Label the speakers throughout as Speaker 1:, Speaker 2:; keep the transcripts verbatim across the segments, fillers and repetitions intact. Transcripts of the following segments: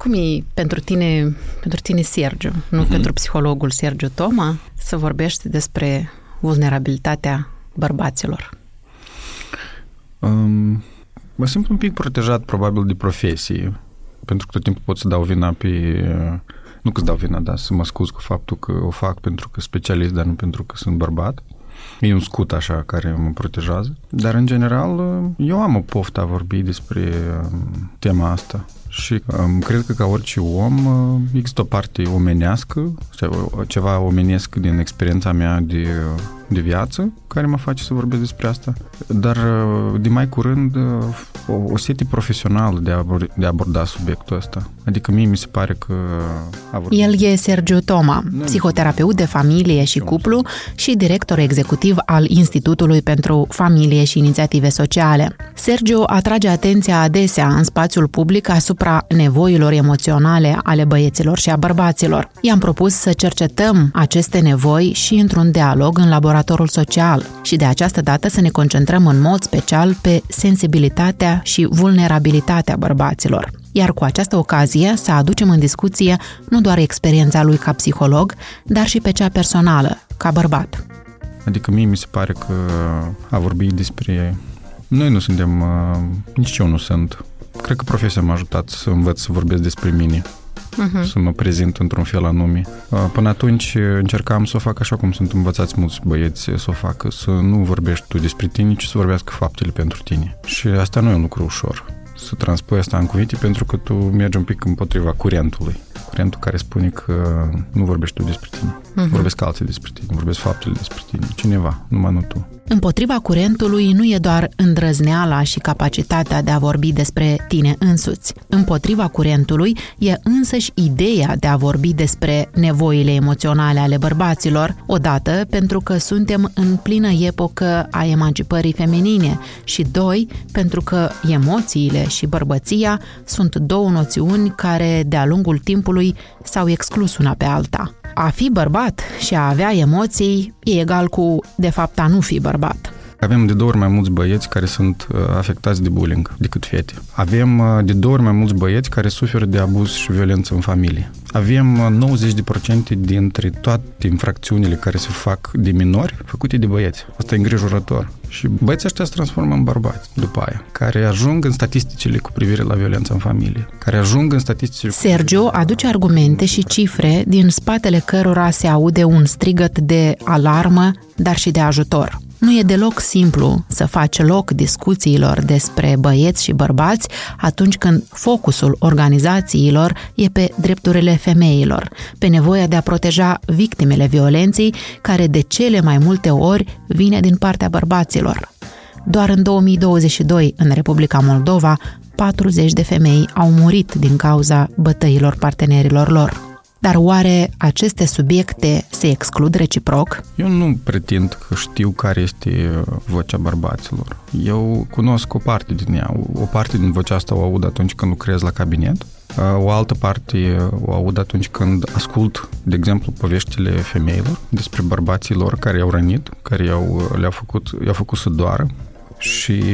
Speaker 1: Cum e pentru tine, pentru tine Sergiu, nu uh-huh. pentru psihologul Sergiu Toma, să vorbești despre vulnerabilitatea bărbaților?
Speaker 2: Um, mă simt un pic protejat probabil de profesie, pentru că tot timpul pot să dau vina pe... Nu că să dau vina, dar să mă scuz cu faptul că o fac pentru că specialist, dar nu pentru că sunt bărbat. E un scut așa care mă protejează. Dar în general eu am o poftă a vorbi despre tema asta. Și um, cred că ca orice om există o parte omenească, ceva omenesc din experiența mea de, de viață care mă face să vorbesc despre asta, dar de mai curând o, o setie profesională de a, aborda, de a aborda subiectul ăsta. Adică mie mi se pare că... A vorbit...
Speaker 1: El e Sergiu Toma, psihoterapeut de familie și cuplu și director executiv al Institutului pentru Familie și Inițiative Sociale. Sergiu atrage atenția adesea în spațiul public asupra nevoilor emoționale ale băieților și a bărbaților. I-am propus să cercetăm aceste nevoi și într-un dialog în laboratorul social și de această dată să ne concentrăm în mod special pe sensibilitatea și vulnerabilitatea bărbaților. Iar cu această ocazie să aducem în discuție nu doar experiența lui ca psiholog, dar și pe cea personală, ca bărbat.
Speaker 2: Adică mie mi se pare că a vorbi despre... Noi nu suntem... Nici eu nu sunt. Cred că profesia m-a ajutat să învăț să vorbesc despre mine, uh-huh. să mă prezint într-un fel anume. Până atunci încercam să o fac așa cum sunt învățați mulți băieți să o facă, să nu vorbești tu despre tine, ci să vorbească faptele pentru tine. Și asta nu e un lucru ușor, să transpui asta în cuvinte, pentru că tu mergi un pic împotriva curentului. Curentul care spune că nu vorbești tu despre tine, uh-huh. vorbesc alții despre tine, vorbesc faptele despre tine, cineva, numai nu tu.
Speaker 1: Împotriva curentului nu e doar îndrăzneala și capacitatea de a vorbi despre tine însuți. Împotriva curentului e însăși ideea de a vorbi despre nevoile emoționale ale bărbaților, odată pentru că suntem în plină epocă a emancipării feminine și doi, pentru că emoțiile și bărbăția sunt două noțiuni care de-a lungul timpului s-au exclus una pe alta. A fi bărbat și a avea emoții e egal cu, de fapt, a nu fi bărbat.
Speaker 2: Avem de două ori mai mulți băieți care sunt afectați de bullying decât fete. Avem de două ori mai mulți băieți care suferă de abuz și violență în familie. Avem nouăzeci la sută dintre toate infracțiunile care se fac de minori făcute de băieți. Asta e îngrijorător. Și băieții ăștia se transformă în bărbați după aia, care ajung în statisticile cu privire la violență în familie, care ajung în statisticile...
Speaker 1: Sergiu aduce argumente și cifre din spatele cărora se aude un strigăt de alarmă, dar și de ajutor. Nu e deloc simplu să faci loc discuțiilor despre băieți și bărbați atunci când focusul organizațiilor e pe drepturile femeilor, pe nevoia de a proteja victimele violenței, care de cele mai multe ori vine din partea bărbaților. Doar în două mii douăzeci și doi, în Republica Moldova, patruzeci de femei au murit din cauza bătăilor partenerilor lor. Dar oare aceste subiecte se exclud reciproc?
Speaker 2: Eu nu pretind că știu care este vocea bărbaților. Eu cunosc o parte din ea. O parte din vocea asta o aud atunci când lucrez la cabinet. O altă parte o aud atunci când ascult, de exemplu, poveștile femeilor despre bărbații lor care i-au rănit, care i-au, le-au făcut, i-au făcut să doară. Și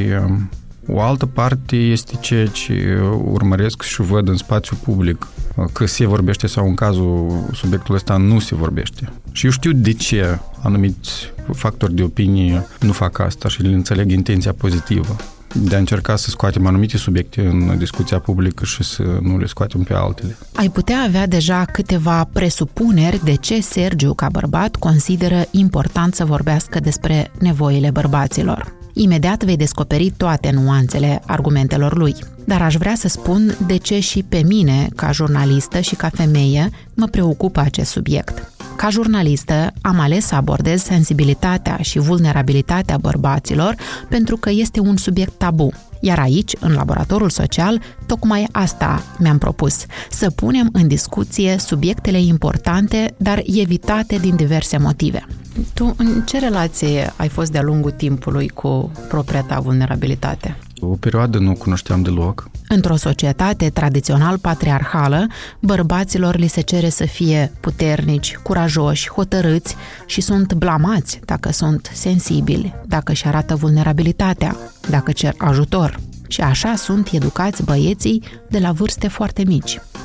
Speaker 2: o altă parte este ceea ce urmăresc și văd în spațiu public, că se vorbește sau în cazul subiectului ăsta nu se vorbește. Și eu știu de ce anumiți factori de opinie nu fac asta și le înțeleg intenția pozitivă de a încerca să scoatem anumite subiecte în discuția publică și să nu le scoatem pe altele.
Speaker 1: Ai putea avea deja câteva presupuneri de ce Sergiu, ca bărbat, consideră important să vorbească despre nevoile bărbaților. Imediat vei descoperi toate nuanțele argumentelor lui. Dar aș vrea să spun de ce și pe mine, ca jurnalistă și ca femeie, mă preocupă acest subiect. Ca jurnalistă, am ales să abordez sensibilitatea și vulnerabilitatea bărbaților pentru că este un subiect tabu. Iar aici, în laboratorul social, tocmai asta mi-am propus, să punem în discuție subiectele importante, dar evitate din diverse motive. Tu, în ce relație ai fost de-a lungul timpului cu propria ta vulnerabilitate?
Speaker 2: O perioadă nu cunoșteam deloc.
Speaker 1: Într-o societate tradițional patriarhală, bărbaților li se cere să fie puternici, curajoși, hotărâți și sunt blamați dacă sunt sensibili, dacă își arată vulnerabilitatea, dacă cer ajutor. Și așa sunt educați băieții de la vârste foarte mici.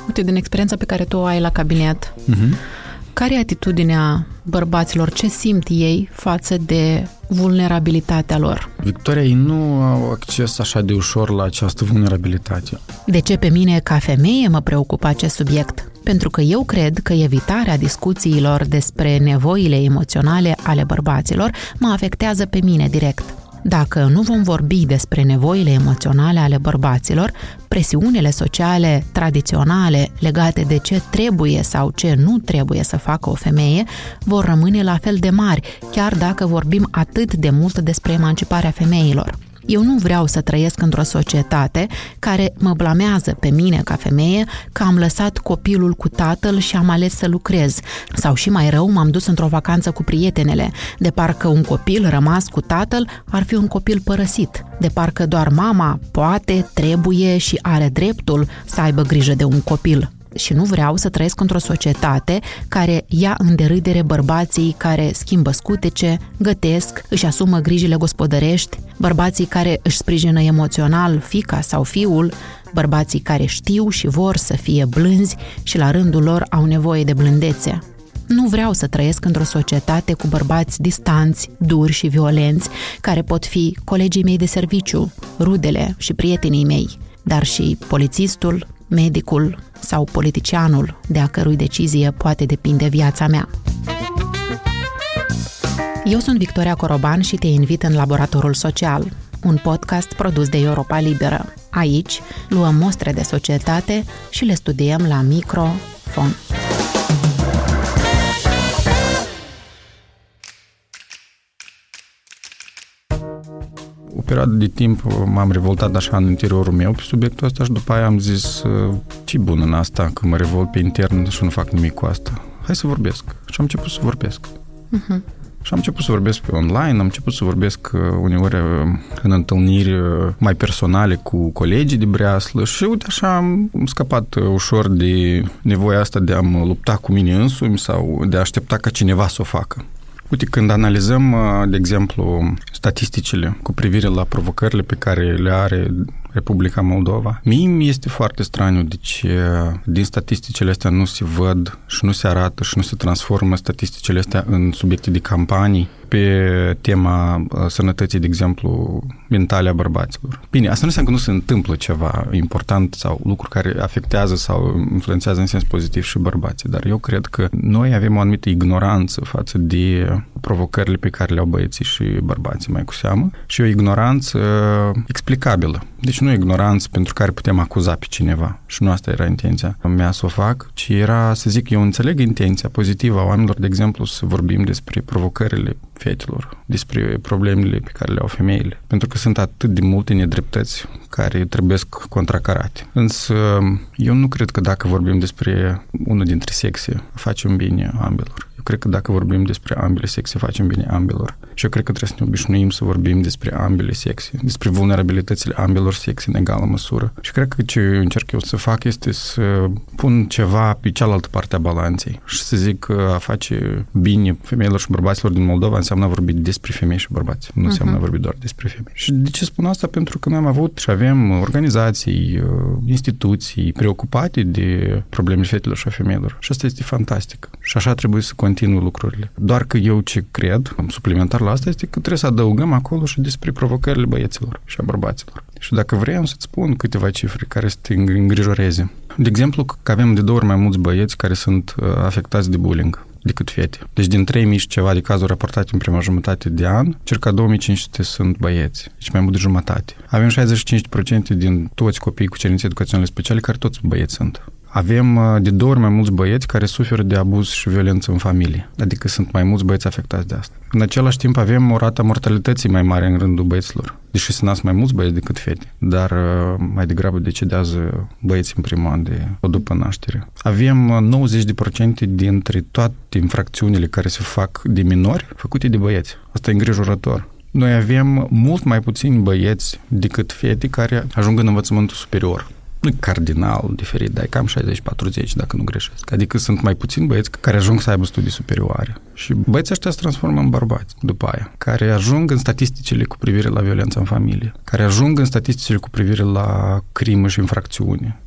Speaker 1: Uite, din experiența pe care tu o ai la cabinet, uh-huh. care e atitudinea bărbaților? Ce simt ei față de vulnerabilitatea lor?
Speaker 2: Victoria, ei nu au acces așa de ușor la această vulnerabilitate.
Speaker 1: De ce pe mine, ca femeie, mă preocupă acest subiect? Pentru că eu cred că evitarea discuțiilor despre nevoile emoționale ale bărbaților mă afectează pe mine direct. Dacă nu vom vorbi despre nevoile emoționale ale bărbaților, presiunile sociale tradiționale legate de ce trebuie sau ce nu trebuie să facă o femeie vor rămâne la fel de mari, chiar dacă vorbim atât de mult despre emanciparea femeilor. Eu nu vreau să trăiesc într-o societate care mă blamează pe mine ca femeie că am lăsat copilul cu tatăl și am ales să lucrez. Sau și mai rău, m-am dus într-o vacanță cu prietenele, de parcă un copil rămas cu tatăl ar fi un copil părăsit. De parcă doar mama poate, trebuie și are dreptul să aibă grijă de un copil. Și nu vreau să trăiesc într-o societate care ia în derâdere bărbații care schimbă scutece, gătesc, își asumă grijile gospodărești, bărbații care își sprijină emoțional fiica sau fiul, bărbații care știu și vor să fie blânzi și la rândul lor au nevoie de blândețe. Nu vreau să trăiesc într-o societate cu bărbați distanți, duri și violenți, care pot fi colegii mei de serviciu, rudele și prietenii mei, dar și polițistul, medicul sau politicianul de a cărui decizie poate depinde viața mea. Eu sunt Victoria Coroban și te invit în Laboratorul Social, un podcast produs de Europa Liberă. Aici luăm mostre de societate și le studiem la microfon.
Speaker 2: O perioadă de timp m-am revoltat așa în interiorul meu pe subiectul ăsta și după aia am zis ce bun în asta, că mă revolt pe intern și nu fac nimic cu asta. Hai să vorbesc. Și am început să vorbesc. Uh-huh. Și am început să vorbesc pe online, am început să vorbesc uneori în întâlniri mai personale cu colegii de breaslă și uite așa am scăpat ușor de nevoia asta de a mă lupta cu mine însumi sau de a aștepta ca cineva să o facă. Uite, când analizăm, de exemplu, statisticile cu privire la provocările pe care le are Republica Moldova, mie mi este foarte straniu de ce din statisticile astea nu se văd și nu se arată și nu se transformă statisticile astea în subiecte de campanii pe tema sănătății, de exemplu, mentale a bărbaților. Bine, asta nu înseamnă că nu se întâmplă ceva important sau lucruri care afectează sau influențează în sens pozitiv și bărbații, dar eu cred că noi avem o anumită ignoranță față de provocările pe care le au băieții și bărbații mai cu seamă și o ignoranță explicabilă. Deci nu ignoranță pentru care putem acuza pe cineva și nu asta era intenția mea să o fac, ci era să zic, eu înțeleg intenția pozitivă a oamenilor, de exemplu, să vorbim despre provocările fetelor, despre problemele pe care le au femeile, pentru că sunt atât de multe nedreptăți care trebuie contracarate. Însă eu nu cred că dacă vorbim despre unul dintre sexe, facem bine ambelor. Eu cred că dacă vorbim despre ambele sexe, facem bine ambelor. Și eu cred că trebuie să ne obișnuim să vorbim despre ambele sexe, despre vulnerabilitățile ambelor sexe în egală măsură. Și cred că ce încerc eu să fac este să pun ceva pe cealaltă parte a balanței și să zic că a face bine femeilor și bărbaților din Moldova înseamnă a vorbi despre femei și bărbați. Nu înseamnă a vorbi doar despre femei. Și de ce spun asta? Pentru că noi am avut și avem organizații, instituții preocupate de problemele fetelor și a femeilor. Și asta este fantastic. Și așa trebuie să continue lucrurile. Doar că eu ce cred, suplimentar la asta, este că trebuie să adăugăm acolo și despre provocările băieților și a bărbaților. Și dacă vrei, să-ți spun câteva cifre care să te îngrijoreze. De exemplu, că avem de două ori mai mulți băieți care sunt afectați de bullying decât fete. Deci din trei mii și ceva de cazuri raportate în prima jumătate de an, circa două mii cinci sute sunt băieți. Deci mai mult de jumătate. Avem șaizeci și cinci la sută din toți copiii cu cerințe educaționale speciale care toți băieți sunt. Avem de două ori mai mulți băieți care suferă de abuz și violență în familie. Adică sunt mai mulți băieți afectați de asta. În același timp avem o rată a mortalității mai mare în rândul băieților. Deși se nasc mai mulți băieți decât fete. Dar mai degrabă decedează băieții în primul an de după naștere. Avem nouăzeci la sută dintre toate infracțiunile care se fac de minori făcute de băieți. Asta e îngrijorător. Noi avem mult mai puțini băieți decât fete care ajung în învățământul superior. Nu e cardinal diferit, dar e cam șaizeci patruzeci, dacă nu greșesc. Adică sunt mai puțini băieți care ajung să aibă studii superioare. Și băieții ăștia se transformă în bărbați după aia, care ajung în statisticile cu privire la violența în familie, care ajung în statisticile cu privire la crimă și infracțiune.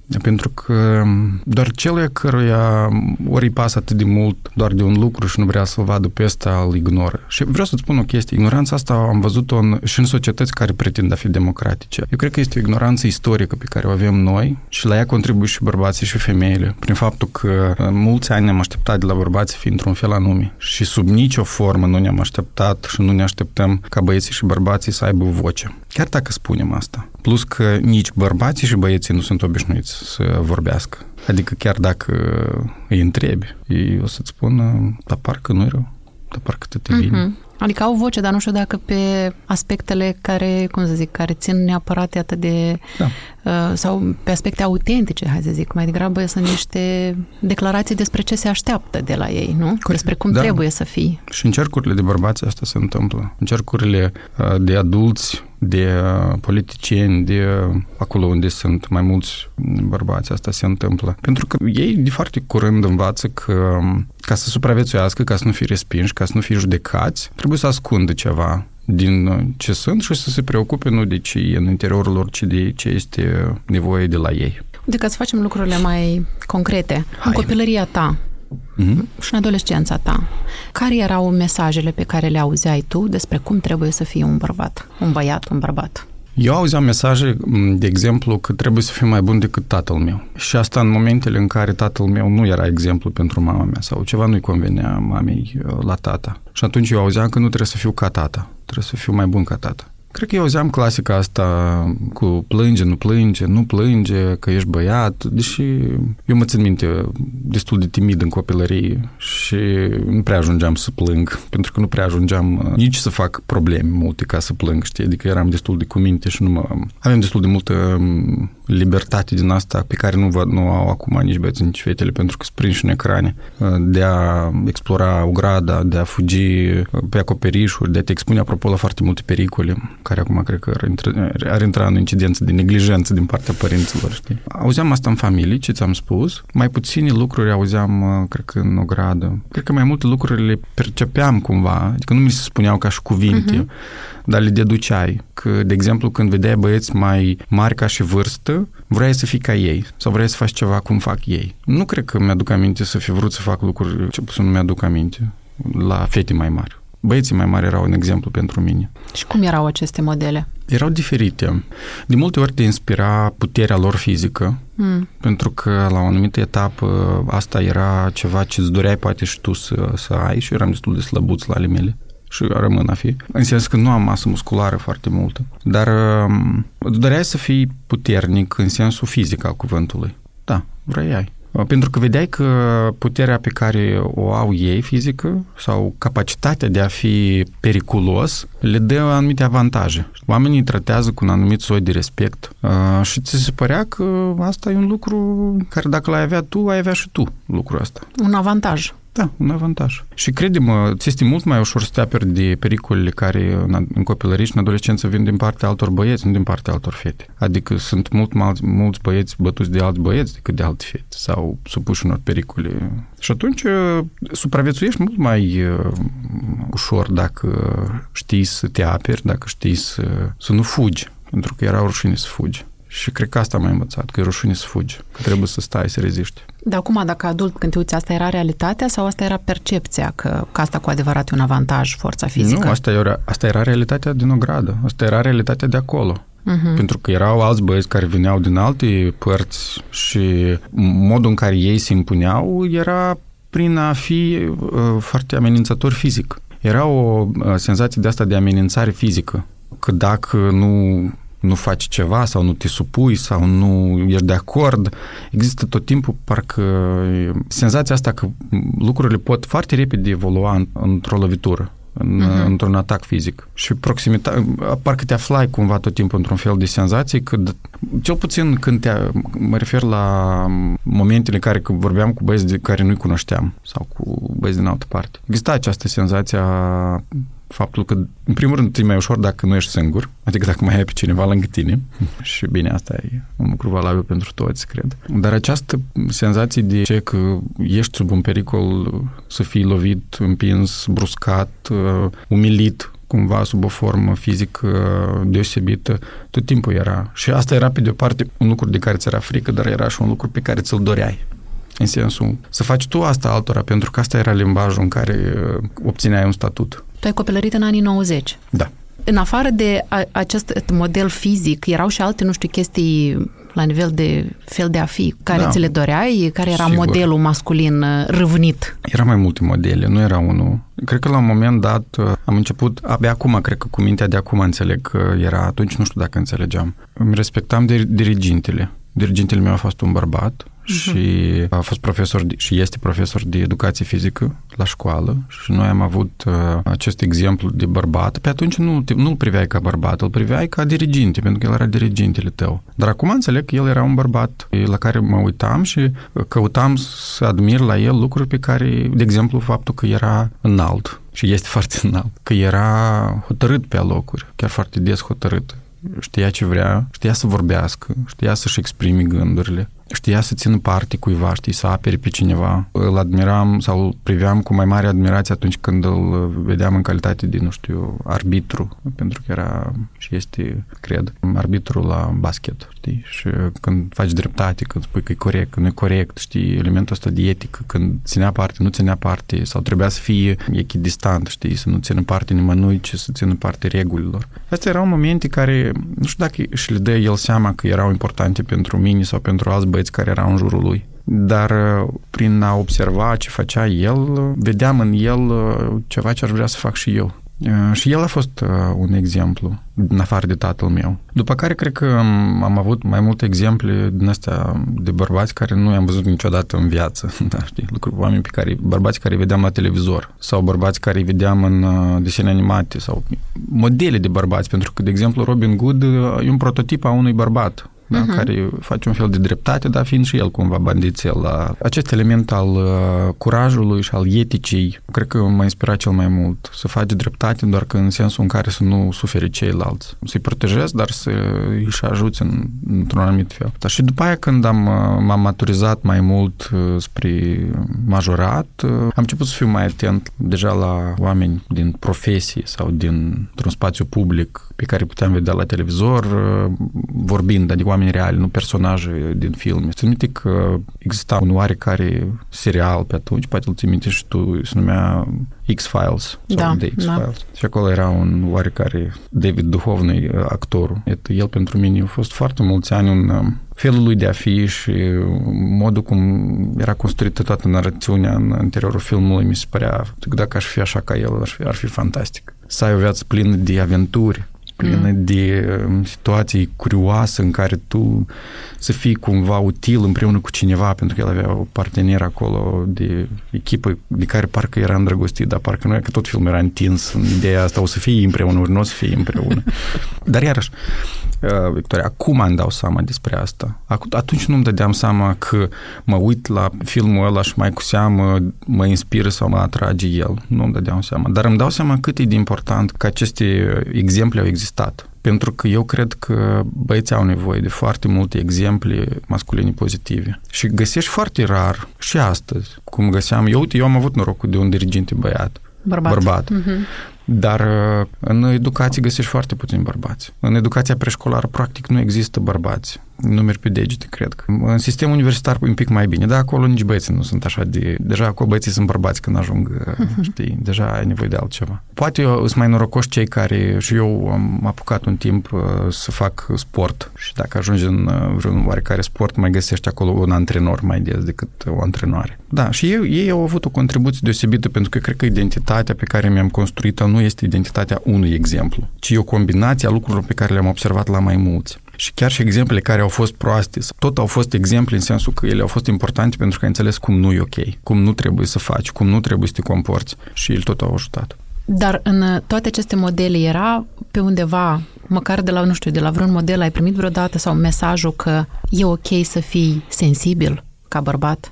Speaker 2: Pentru că doar celuia căruia ori îi pasă atât de mult doar de un lucru și nu vrea să-l vadă pe ăsta, îl ignoră. Și vreau să-ți spun o chestie. Ignoranța asta am văzut-o în, și în societăți care pretind a fi democratice. Eu cred că este o ignoranță istorică pe care o avem noi și la ea contribuie și bărbații și femeile. Prin faptul că în mulți ani ne-am așteptat de la bărbați să fie într-un fel anume și sub nicio formă nu ne-am așteptat și nu ne așteptăm ca băieții și bărbații să aibă voce. Chiar dacă spunem asta. Plus că nici bărbații și băieții nu sunt obișnuiți să vorbească. Adică chiar dacă îi întrebi, ei o să-ți spună, dar parcă nu-i rău, dar parcă te bine.
Speaker 1: Mm-hmm. Adică au voce, dar nu știu dacă pe aspectele care, cum să zic, care țin neapărat atât de... Da. Uh, sau pe aspecte autentice, hai să zic, mai degrabă sunt niște declarații despre ce se așteaptă de la ei, nu? Corect. Despre cum da. trebuie să fii.
Speaker 2: Și în cercurile de bărbați asta se întâmplă. În cercurile uh, de adulți, de uh, politicieni, de uh, acolo unde sunt mai mulți bărbați, asta se întâmplă. Pentru că ei de foarte curând învață că ca să supraviețuiască, ca să nu fie respinși, ca să nu fie judecați, trebuie să ascundă ceva din ce sunt și să se preocupe nu de ce e în interiorul lor, ci de ce este nevoie de la ei.
Speaker 1: De ca să facem lucrurile mai concrete. Hai. În copilăria ta mm-hmm. și în adolescența ta, care erau mesajele pe care le auzeai tu despre cum trebuie să fii un bărbat, un băiat, un bărbat?
Speaker 2: Eu auzeam mesaje, de exemplu, că trebuie să fiu mai bun decât tatăl meu. Și asta în momentele în care tatăl meu nu era exemplu pentru mama mea sau ceva nu-i convenea mamei la tata. Și atunci eu auzeam că nu trebuie să fiu ca tata, trebuie să fiu mai bun ca tata. Cred că eu auzeam clasica asta cu plânge, nu plânge, nu plânge, că ești băiat, deși eu mă țin minte destul de timid în copilărie și nu prea ajungeam să plâng, pentru că nu prea ajungeam nici să fac probleme multe ca să plâng, știi? Adică eram destul de cu minte și nu mă... Aveam destul de multă libertate din asta pe care nu, văd, nu au acum nici băieții, nici fetele, pentru că sunt prinși în ecrane, de a explora ograda, de a fugi pe acoperișuri, de a te expune apropo la foarte multe pericole, care acum cred că ar intra, ar intra în incidență de neglijență din partea părinților, știi? Auzeam asta în familie, ce ți-am spus, mai puține lucruri auzeam, cred că în ogradă. Cred că mai multe lucruri le percepeam cumva, adică nu mi se spuneau ca și cuvinte, uh-huh. dar le deduceai. Că, de exemplu, când vedeai băieți mai mari ca și vârstă, vrei să fii ca ei sau vrei să faci ceva cum fac ei. Nu cred că mi-aduc aminte să fi vrut să fac lucruri, ce puțin nu mi-aduc aminte, la fete mai mari. Băieții mai mari erau un exemplu pentru mine.
Speaker 1: Și cum erau aceste modele?
Speaker 2: Erau diferite. De multe ori te inspira puterea lor fizică, mm. pentru că la o anumită etapă asta era ceva ce îți doreai poate și tu să, să ai și eram destul de slăbuț la ale mele. Și rămân a fi. În sens că nu am masă musculară foarte multă. Dar îți doreai să fii puternic în sensul fizic al cuvântului. Da, vrei. Pentru că vedeai că puterea pe care o au ei fizică sau capacitatea de a fi periculos le dă anumite avantaje. Oamenii îi tratează cu un anumit soi de respect și ți se părea că asta e un lucru care dacă l-ai avea tu, ai avea și tu lucrul ăsta.
Speaker 1: Un avantaj.
Speaker 2: Da, un avantaj. Și crede-mă, ți este mult mai ușor să te aperi de pericolele care în copilărie și în adolescență vin din partea altor băieți, nu din partea altor fete. Adică sunt mult mai mulți băieți bătuți de alți băieți decât de alte fete sau supuși unor pericole. Și atunci supraviețuiești mult mai uh, ușor dacă știi să te aperi, dacă știi să, să nu fugi, pentru că era rușine să fugi. Și cred că asta m-a învățat, că e rușine să fugi, că trebuie să stai, să reziști.
Speaker 1: Dar acum, dacă adult, când te uiți, asta era realitatea sau asta era percepția, că, că asta cu adevărat e un avantaj, forța fizică?
Speaker 2: Nu, asta era, asta era realitatea din ogradă, asta era realitatea de acolo. Uh-huh. Pentru că erau alți băieți care veneau din alte părți și modul în care ei se impuneau era prin a fi uh, foarte amenințător fizic. Era o uh, senzație de asta de amenințare fizică, că dacă nu... nu faci ceva sau nu te supui sau nu ești de acord. Există tot timpul parcă senzația asta că lucrurile pot foarte repede evolua în, într-o lovitură, în, uh-huh. într-un atac fizic. Și proximitatea, parcă te aflai cumva tot timpul într-un fel de senzație că, cel puțin când te, mă refer la momentele în care vorbeam cu băieți de care nu-i cunoșteam sau cu băieți din altă parte. Exista această senzație a faptul că, în primul rând, e mai ușor dacă nu ești singur, adică dacă mai ai pe cineva lângă tine. Și bine, asta e un lucru valabil pentru toți, cred. Dar această senzație de ce că ești sub un pericol să fii lovit, împins, bruscat, umilit cumva sub o formă fizică deosebită, tot timpul era. Și asta era, pe de-o parte, un lucru de care ți era frică, dar era și un lucru pe care ți-l doreai. În sensul, să faci tu asta altora, pentru că asta era limbajul în care obțineai un statut.
Speaker 1: Tu ai copilărit în anii nouăzeci.
Speaker 2: Da.
Speaker 1: În afară de a, acest model fizic, erau și alte, nu știu, chestii la nivel de fel de a fi, care da, ți le doreai? Care era sigur. Modelul masculin râvnit?
Speaker 2: Era mai multe modele, nu era unul. Cred că la un moment dat am început, abia acum, cred că cu mintea de acum înțeleg că era, atunci nu știu dacă înțelegeam. Îmi respectam dirigintele. Dirigintele meu a fost un bărbat și a fost profesor de, și este profesor de educație fizică la școală și noi am avut uh, acest exemplu de bărbat. Pe atunci nu, nu îl priveai ca bărbat, îl priveai ca diriginte, pentru că el era dirigintele tău. Dar acum înțeleg că el era un bărbat la care mă uitam și căutam să admir la el lucruri pe care, de exemplu, faptul că era înalt și este foarte înalt, că era hotărât pe alocuri, chiar foarte des hotărât. Știa ce vrea, știa să vorbească, știa să-și exprime gândurile, știa să țină parte cuiva, știi, să apere pe cineva. Îl admiram sau îl priveam cu mai mare admirație atunci când îl vedeam în calitate de, nu știu, arbitru, pentru că era și este, cred, arbitru la basket, știi? Și când faci dreptate, când spui că e corect, că nu e corect, știi, elementul ăsta de etică, când ținea parte, nu ținea parte, sau trebuia să fie echidistant, știi, să nu țină parte nimănui, ci să țină parte regulilor. Astea erau momente care, nu știu dacă și le dă el seama că erau importante pentru mine sau pentru alți băieți care erau în jurul lui. Dar prin a observa ce făcea el, vedeam în el ceva ce aș vrea să fac și eu. Și el a fost un exemplu, în afară de tatăl meu. După care cred că am, am avut mai multe exemple din astea de bărbați care nu i-am văzut niciodată în viață. Da, știi? Lucruri, oameni pe care, bărbați care îi vedeam la televizor sau bărbați care îi vedeam în desene animate sau modele de bărbați, pentru că, de exemplu, Robin Hood e un prototip a unui bărbat. Da, uh-huh. Care face un fel de dreptate, dar fiind și el cumva bandițel. La acest element al uh, curajului și al eticii, cred că m-a inspirat cel mai mult. Să faci dreptate, doar că în sensul în care să nu suferi ceilalți. Să-i protejezi, dar să îi și ajuți în, într-un anumit fel. Dar și după aia, când am, m-am maturizat mai mult uh, spre majorat, uh, am început să fiu mai atent deja la oameni din profesie sau dintr-un spațiu public pe care puteam vedea la televizor, uh, vorbind, adică oameni reali, nu personaje din filme. Țin minte că exista un oarecare serial pe atunci, poate îl ții minte și tu, se numea X-Files.
Speaker 1: Da,
Speaker 2: The X-Files. Da. Și acolo era un oarecare David Duhovny, actorul. El pentru mine a fost foarte mulți ani un felul lui de a fi și modul cum era construită toată narațiunea în interiorul filmului mi se părea, dacă aș fi așa ca el, ar fi, ar fi fantastic. Să ai o viață plină de aventuri, plină mm. de situații curioase în care tu să fii cumva util împreună cu cineva, pentru că el avea o parteneră acolo de echipă de care parcă era îndrăgostit, dar parcă nu e că tot filmul era întins în ideea asta, o să fie împreună, ori nu o să fie împreună. Dar iarăși, Victoria, acum îmi dau seama despre asta. Atunci nu îmi dădeam seama că mă uit la filmul ăla și mai cu seamă mă inspiră sau mă atrage el. Nu îmi dădeam seama. Dar îmi dau seama cât e de important că aceste exemple au existat. Pentru că eu cred că băieții au nevoie de foarte multe exemple masculine pozitive. Și găsești foarte rar și astăzi, cum găseam. Eu, uite, eu am avut norocul de un diriginte băiat. Bărbat. Bărbat. Uh-huh. Dar în educație găsești foarte puțini bărbați. În educația preșcolară, practic, nu există bărbați. Numeri pe degete, cred că. În sistemul universitar un pic mai bine, dar acolo nici băieții nu sunt așa de... Deja acolo băieții sunt bărbați când ajung, știi, deja ai nevoie de altceva. Poate eu sunt mai norocoși cei care... Și eu am apucat un timp să fac sport și dacă ajungi în vreun oarecare sport, mai găsești acolo un antrenor mai des decât o antrenoare. Da, și ei, ei au avut o contribuție deosebită pentru că cred că identitatea pe care mi-am construit-o nu este identitatea unui exemplu, ci o combinație a lucrurilor pe care le-am observat la mai mulți. Și chiar și exemplele care au fost proaste, tot au fost exemple în sensul că ele au fost importante pentru că ai înțeles cum nu e ok, cum nu trebuie să faci, cum nu trebuie să te comporți și ele tot au ajutat.
Speaker 1: Dar în toate aceste modele era pe undeva, măcar de la, nu știu, de la vreun model ai primit vreodată sau mesajul că e ok să fii sensibil ca bărbat?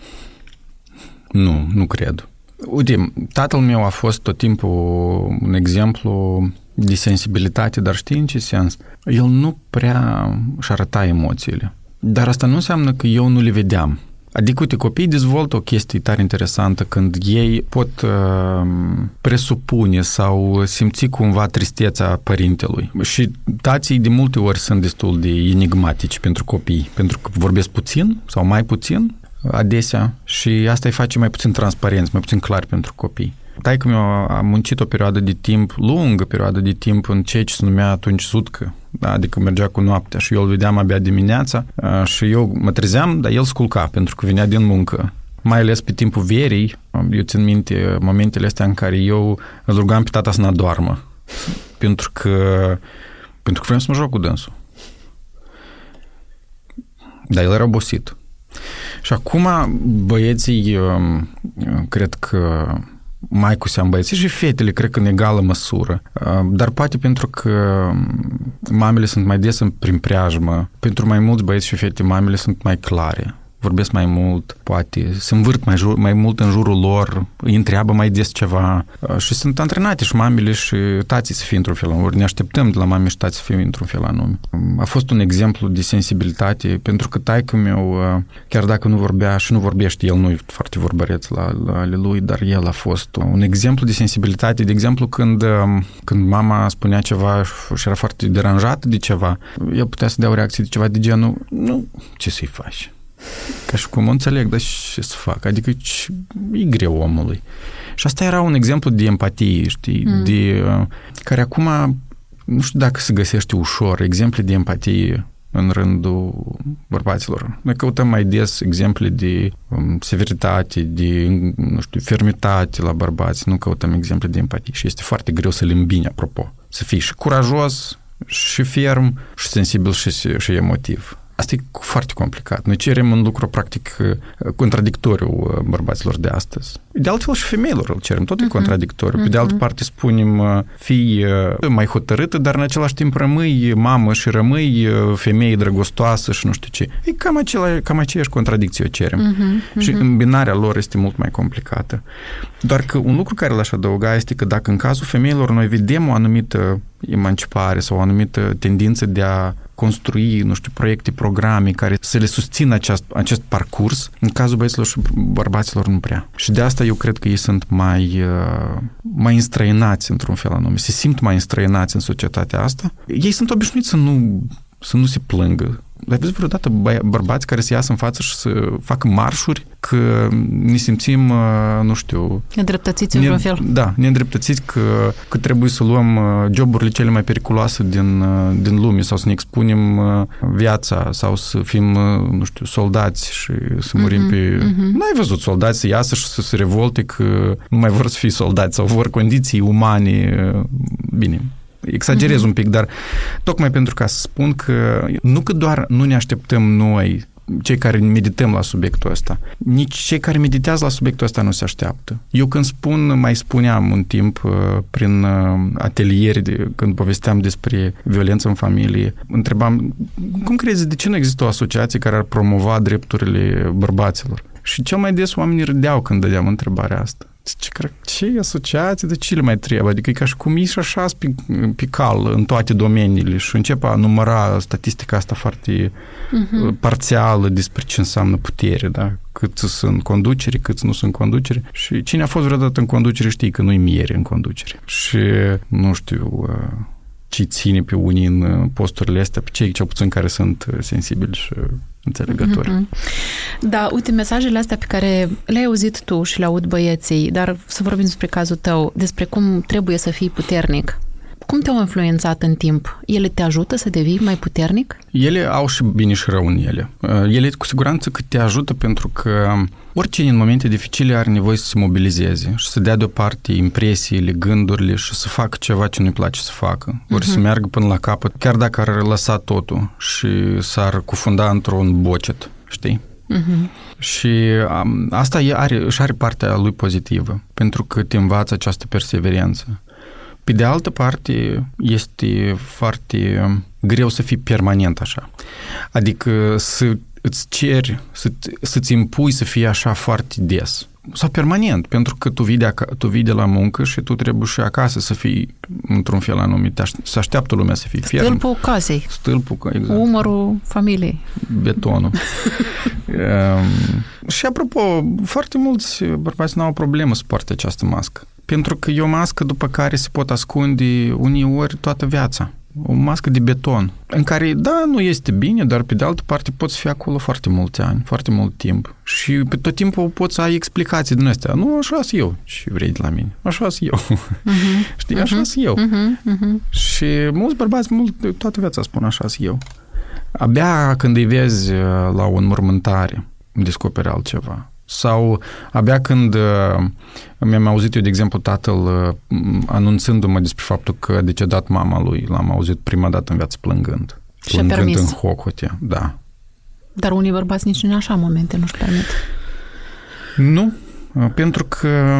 Speaker 2: Nu, nu cred. Uite, tatăl meu a fost tot timpul un exemplu de sensibilitate, dar știi în ce sens? El nu prea își arăta emoțiile. Dar asta nu înseamnă că eu nu le vedeam. Adică, uite, copiii dezvoltă o chestie tare interesantă când ei pot uh, presupune sau simți cumva tristețea părintelui. Și tații de multe ori sunt destul de enigmatici pentru copii, pentru că vorbesc puțin sau mai puțin adesea și asta îi face mai puțin transparenți, mai puțin clar pentru copii. Taică-miu a muncit o perioadă de timp, lungă perioadă de timp, în ceea ce se numea atunci sutcă, da? Adică mergea cu noaptea și eu îl vedeam abia dimineața și eu mă trezeam, dar el sculca pentru că venea din muncă. Mai ales pe timpul verii, eu țin minte momentele astea în care eu îl rugam pe tata să nu adormă, pentru că, pentru că vreau să mă joc cu dânsul. Dar el era obosit. Și acum băieții, cred că mai cu seamă băieții și fetele, cred că în egală măsură. Dar poate pentru că mamele sunt mai des prin preajmă, pentru mai mulți băieți și fete, mamele sunt mai clare. Vorbesc mai mult, poate se învârt mai, jur, mai mult în jurul lor, îi întreabă mai des ceva și sunt antrenate și mamele și tații să fie într-un fel anume. Ori ne așteptăm de la mame și tații să fie într-un fel anume. A fost un exemplu de sensibilitate, pentru că taică meu, chiar dacă nu vorbea și nu vorbește, el nu e foarte vorbăreț la, la ale lui, dar el a fost un exemplu de sensibilitate. De exemplu, când, când mama spunea ceva și era foarte deranjată de ceva, el putea să dea o reacție de ceva de genul, nu, ce să-i faci? Ca și cum o înțeleg, dar ce să fac? Adică e greu omului. Și asta era un exemplu de empatie, știi? Mm. De, care acum, nu știu dacă se găsește ușor, exemple de empatie în rândul bărbaților. Noi căutăm mai des exemple de um, severitate, de, nu știu, fermitate la bărbați, nu căutăm exemple de empatie. Și este foarte greu să le îmbini, apropo. Să fii și curajos, și ferm, și sensibil, și, și emotiv. Asta e foarte complicat. Noi cerem un lucru, practic, contradictoriu bărbaților de astăzi. De altfel și femeilor îl cerem, tot e contradictoriu. Pe de altă parte spunem, fii mai hotărâtă, dar în același timp rămâi mamă și rămâi femeie drăgostoasă și nu știu ce. E cam, acela, cam aceeași contradicție o cerem. Uh-huh, uh-huh. Și îmbinarea lor este mult mai complicată. Doar că un lucru care l-aș adăuga este că dacă în cazul femeilor noi vedem o anumită emancipare sau o anumită tendință de a construi, nu știu, proiecte, programe care să le susțină acest, acest parcurs, în cazul băieților și bărbaților nu prea. Și de asta eu cred că ei sunt mai, mai înstrăinați într-un fel anume, se simt mai înstrăinați în societatea asta. Ei sunt obișnuiți să nu, să nu se plângă. Ai văzut vreodată bărbați care se iasă în față și să facă marșuri că ne simțim, nu știu...
Speaker 1: Nedreptățiți în vreun fel.
Speaker 2: Da, nedreptățiți că, că trebuie să luăm joburile cele mai periculoase din, din lume sau să ne expunem viața sau să fim, nu știu, soldați și să murim uh-huh, pe... Uh-huh. N-ai văzut soldați să iasă și să se revolte că nu mai vor să fie soldați sau vor condiții umane. Bine, exagerez uh-huh. un pic, dar tocmai pentru ca să spun că nu că doar nu ne așteptăm noi, cei care medităm la subiectul ăsta, nici cei care meditează la subiectul ăsta nu se așteaptă. Eu când spun, mai spuneam un timp prin atelieri, de, când povesteam despre violență în familie, întrebam, cum crezi, de ce nu există o asociație care ar promova drepturile bărbaților? Și cel mai des oamenii râdeau când dădeam întrebarea asta. Ce, ce asociații, de ce le mai trebuie? Adică e ca și cum e și așa pe, pe cal în toate domeniile și începe a număra statistica asta foarte uh-huh. parțială despre ce înseamnă putere, da? Câți sunt în conducere, câți nu sunt în conducere. Și cine a fost vreodată în conducere știe că nu-i miere în conducere. Și, nu știu, ce ține pe unii în posturile astea, pe cei cel puțin care sunt sensibili și înțelegători.
Speaker 1: Mm-hmm. Da, uite, mesajele astea pe care le-ai auzit tu și le aud băieții, dar să vorbim despre cazul tău, despre cum trebuie să fii puternic. Cum te-au influențat în timp? Ele te ajută să devii mai puternic?
Speaker 2: Ele au și bine și rău în ele. Ele cu siguranță că te ajută pentru că oricine în momente dificile are nevoie să se mobilizeze și să dea deoparte impresiile, gândurile și să facă ceva ce nu-i place să facă. Ori uh-huh. să meargă până la capăt, chiar dacă ar lăsa totul și s-ar cufunda într-un bocet, știi? Uh-huh. Și um, asta are, și are partea lui pozitivă, pentru că te învață această perseverență. Pe de altă parte, este foarte greu să fii permanent așa. Adică să îți ceri, să, să-ți impui să fii așa foarte des. Sau permanent, pentru că tu vii, de ac- tu vii de la muncă și tu trebuie și acasă să fii într-un fel anumit. Să așteaptă lumea să fii ferm.
Speaker 1: Stâlpul casei.
Speaker 2: Stâlpul, exact.
Speaker 1: Umărul familiei.
Speaker 2: Betonul. Și apropo, foarte mulți bărbați nu au o problemă să poarte această mască. Pentru că e o mască după care se pot ascunde uneori toată viața. O mască de beton, în care, da, nu este bine, dar pe de altă parte poți fi acolo foarte mulți ani, foarte mult timp. Și pe tot timpul poți să ai explicații din astea. Nu, așa sunt eu. Și vrei de la mine. Așa sunt eu. Uh-huh. Știi, așa uh-huh. sunt eu. Uh-huh. Uh-huh. Și mulți bărbați, mult, toată viața spun așa sunt eu. Abia când îi vezi la o înmormântare, descoperi altceva. Sau abia când mi-am auzit eu, de exemplu, tatăl anunțându-mă despre faptul că a decedat mama lui, l-am auzit prima dată în viață plângând.
Speaker 1: Și-a permis.
Speaker 2: În hohote, da.
Speaker 1: Dar unii bărbați nici în așa momente nu-și permit.
Speaker 2: Nu, pentru că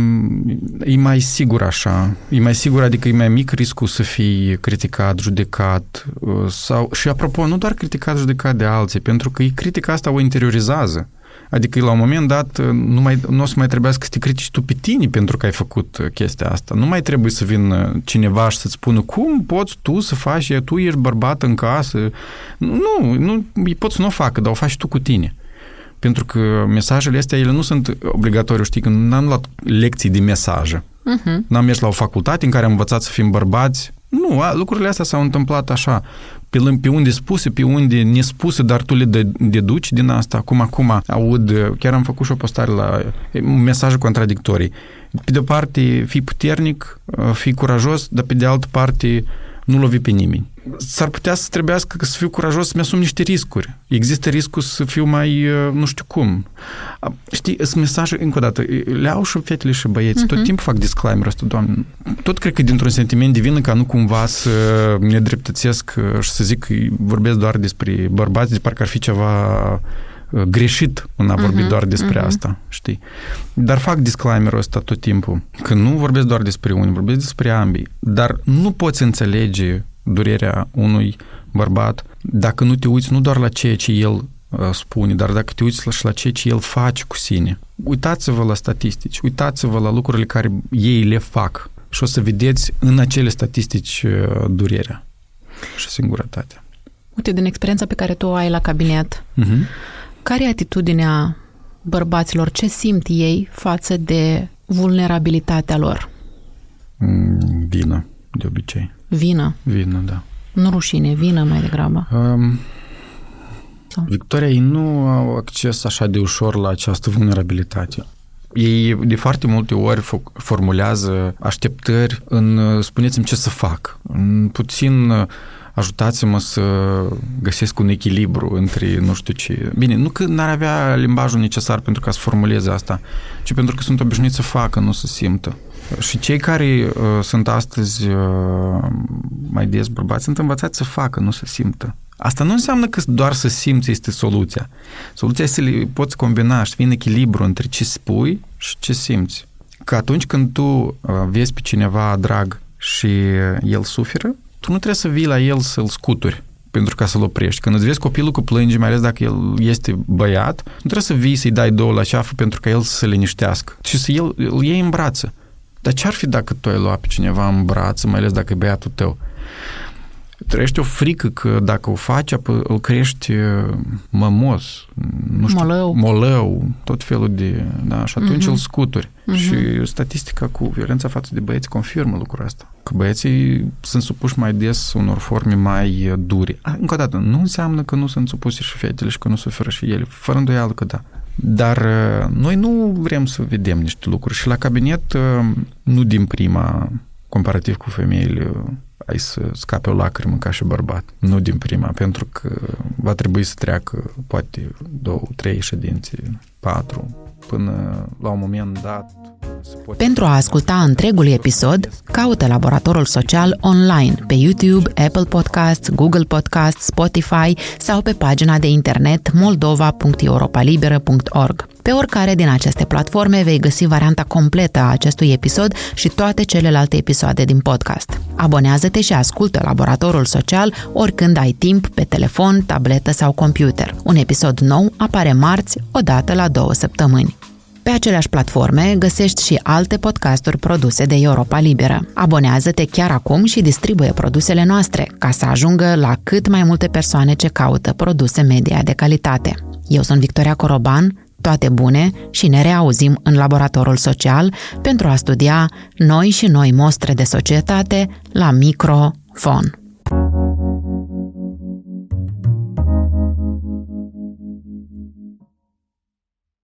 Speaker 2: e mai sigur așa. E mai sigur, adică e mai mic riscul să fii criticat, judecat. Sau, și apropo, nu doar criticat, judecat de alții, pentru că critica asta o interiorizează. Adică la un moment dat nu, mai, nu o să mai trebuiască să te critici tu pe tine pentru că ai făcut chestia asta. Nu mai trebuie să vină cineva și să-ți spună cum poți tu să faci, tu ești bărbat în casă. Nu, nu poți să nu o facă, dar o faci tu cu tine. Pentru că mesajele astea, ele nu sunt obligatoriu, știi, că n-am luat lecții de mesaje. Uh-huh. N-am mers la o facultate în care am învățat să fim bărbați. Nu, a, lucrurile astea s-au întâmplat așa. Pe, pe unde spuse, pe unde nespuse, dar tu le deduci din asta. Acum, acum aud, chiar am făcut și o postare la mesaje contradictorii. Pe de o parte, fii puternic, fii curajos, dar pe de altă parte, nu lovi pe nimeni. S-ar putea să trebuiască să fiu curajos să-mi asum niște riscuri. Există riscul să fiu mai, nu știu cum. Știi, sunt mesaje, încă o dată, le au și fetele și băieți. Uh-huh. Tot timpul fac disclaimer ăsta, Doamne. Tot cred că dintr-un sentiment de vină ca nu cumva să ne dreptățesc și să zic că vorbesc doar despre bărbați, de parcă ar fi ceva greșit în a vorbi uh-huh, doar despre uh-huh. asta, știi? Dar fac disclaimerul ăsta tot timpul. Că nu vorbesc doar despre unii, vorbesc despre ambii. Dar nu poți înțelege durerea unui bărbat dacă nu te uiți nu doar la ceea ce el uh, spune, dar dacă te uiți și la ceea ce el face cu sine. Uitați-vă la statistici, uitați-vă la lucrurile care ei le fac și o să vedeți în acele statistici uh, durerea și singurătatea.
Speaker 1: Uite, din experiența pe care tu o ai la cabinet, uh-huh. care e atitudinea bărbaților? Ce simt ei față de vulnerabilitatea lor?
Speaker 2: Mm, vină, de obicei.
Speaker 1: Vină?
Speaker 2: Vină, da.
Speaker 1: Nu rușine, vină mai degrabă. Um,
Speaker 2: Victoria, ei nu au acces așa de ușor la această vulnerabilitate. Ei de foarte multe ori formulează așteptări în spuneți-mi ce să fac. În puțin ajutați-mă să găsesc un echilibru între nu știu ce. Bine, nu că n-ar avea limbajul necesar pentru ca să formuleze asta, ci pentru că sunt obișnuiți să facă, nu să simtă. Și cei care uh, sunt astăzi uh, mai des bărbați sunt învățați să facă, nu să simtă. Asta nu înseamnă că doar să simți este soluția. Soluția este să le poți combina și să fii în echilibru între ce spui și ce simți. Că atunci când tu uh, vezi pe cineva drag și el suferă, tu nu trebuie să vii la el să-l scuturi pentru ca să-l oprești. Când îți vezi copilul cu plânge, mai ales dacă el este băiat, nu trebuie să vii să-i dai două la ceafă pentru ca el să se liniștească, ci să el, îl iei în brață. Dar ce-ar fi dacă tu ai luat pe cineva în brață, mai ales dacă e băiatul tău? Trăiești o frică că dacă o faci, îl crești mămos, nu știu,
Speaker 1: molău,
Speaker 2: molău tot felul de... Da, și atunci uh-huh. îl scuturi. Uh-huh. Și statistica cu violența față de băieți confirmă lucrul ăsta. Că băieții sunt supuși mai des unor forme mai dure. Încă o dată, nu înseamnă că nu sunt supuși și fetele și că nu suferă și ele. Fără îndoială că da. Dar noi nu vrem să vedem niște lucruri. Și la cabinet, nu din prima, comparativ cu femeile, ai să scape o lacrimă ca și bărbat. Nu din prima, pentru că va trebui să treacă poate două, trei ședințe, patru, până la un moment dat.
Speaker 1: Pentru a asculta întregul episod, caută Laboratorul Social online pe YouTube, Apple Podcasts, Google Podcasts, Spotify sau pe pagina de internet moldova punct europalibera punct org. Pe oricare din aceste platforme vei găsi varianta completă a acestui episod și toate celelalte episoade din podcast. Abonează-te și ascultă Laboratorul Social oricând ai timp pe telefon, tabletă sau computer. Un episod nou apare marți, o dată la două săptămâni. Pe aceleași platforme găsești și alte podcasturi produse de Europa Liberă. Abonează-te chiar acum și distribuie produsele noastre, ca să ajungă la cât mai multe persoane ce caută produse media de calitate. Eu sunt Victoria Coroban, Toate bune și ne reauzim în laboratorul social pentru a studia noi și noi mostre de societate la microfon.